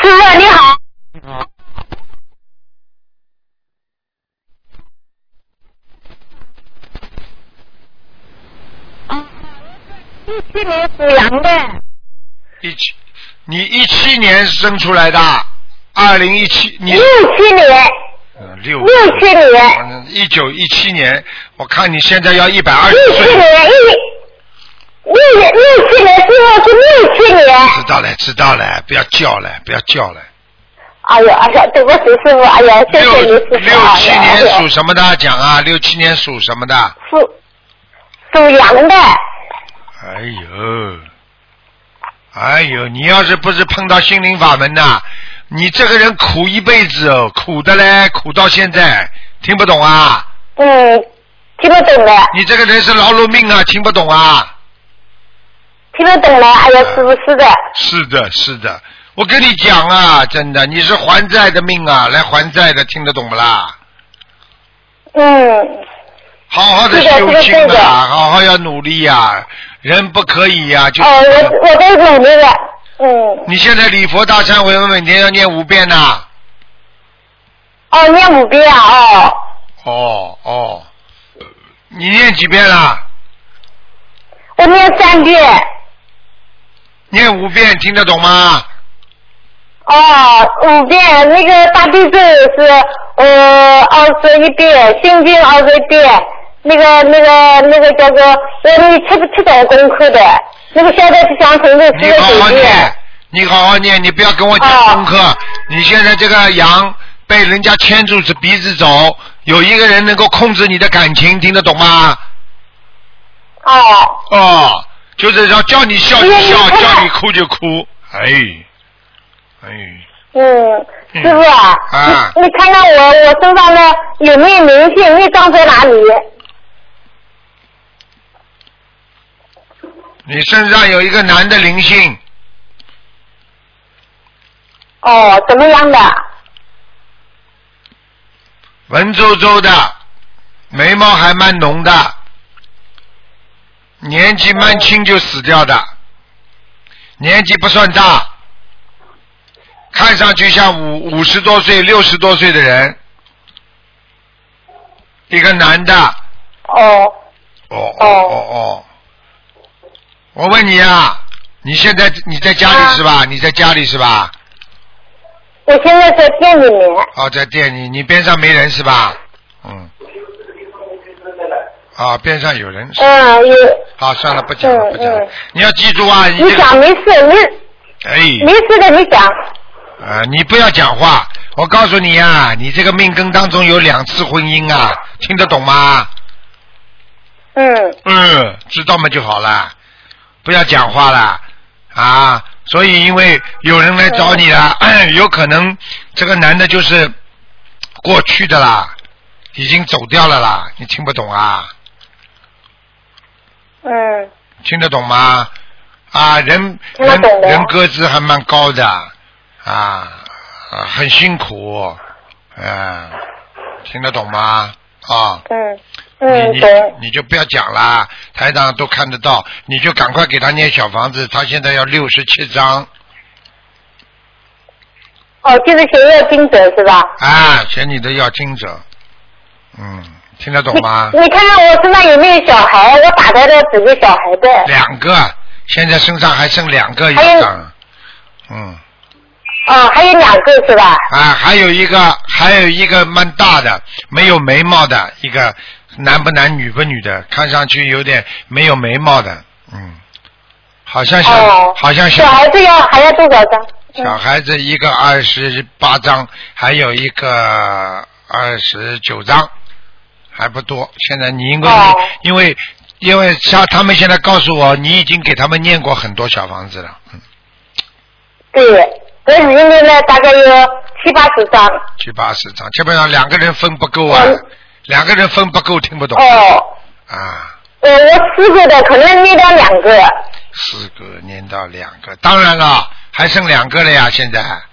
傅你好。17年属羊的。 你17年生出来的，2017你 67年。67年。 1917年，我看你现在要120岁。 67年，67年师傅是67年。 知道了，不要叫了。 哎呀，对不起师傅，哎呀，谢谢你师傅。 67年属什么的？讲啊，67年属什么的？ 属羊的。 哎呦，你要是不是碰到心灵法门呐，你这个人苦一辈子哦，苦的嘞，苦到现在，听不懂啊？ 听不懂的。 你这个人是劳碌命啊，听不懂啊？ 听不懂了，哎呀，师傅是的。 是的，我跟你讲啊，真的，你是还债的命啊，来还债的，听得懂不啦？好好的修心啊，好好要努力呀，人不可以呀，就我在努力了。 你现在礼佛大忏悔文每天要念5遍呐。 念5遍啊。 你念几遍了？ 我念3遍。 念5遍听得懂吗 ？5遍，那个大悲咒是21遍，心经21遍，那个叫做7种功课的，那个现在是想成的19遍。 你好好念，你不要跟我讲功课。你现在这个羊被人家牵住鼻子走，有一个人能够控制你的感情，听得懂吗？就是要叫你笑就笑，叫你哭就哭， 师傅啊，你看看我身上的有没有灵性，孽障在哪里？ 你身上有一个男的灵性。 怎么样的？ 文绉绉的，眉毛还蛮浓的，年纪蛮轻就死掉的，年纪不算大，看上去像50多岁、60多岁的人，一个男的。我问你啊，你现在在家里是吧？你在家里是吧？ 我现在在店里面。 在店里，你边上没人是吧？边上有人。 有。 好，算了，不讲了。你要记住啊， 你讲没事，没事的，你讲。 你不要讲话，我告诉你啊，你这个命根当中有2次婚姻啊，听得懂吗？知道嘛就好了，不要讲话了啊。所以因为有人来找你了，有可能这个男的就是过去的啦，已经走掉了啦，你听不懂啊？听得懂吗？人个子还蛮高的很辛苦听得懂吗？你就不要讲啦，台长都看得到，你就赶快给他念小房子，他现在要67张。 就是写要经者是吧？ 写你的要经者。听得懂吗？ 你看看我身上有没有小孩？我打胎的几个小孩的 ？2个，现在身上还剩2个以上。 还有2个是吧？ 还有一个蛮大的，没有眉毛的一个。男不男女不女的，看上去有点没有眉毛的，好像小孩子还要多少张？ 小孩子一个28张，还有一个29张，还不多。现在你因为像他们现在告诉我，你已经给他们念过很多小房子了。 对，我已经念了大概有70-80张。 70-80张，基本上2个人分不够啊。2个人分不够，听不懂。 我4个的，可能念到2个。 4个念到2个，当然了，还剩2个了呀，现在。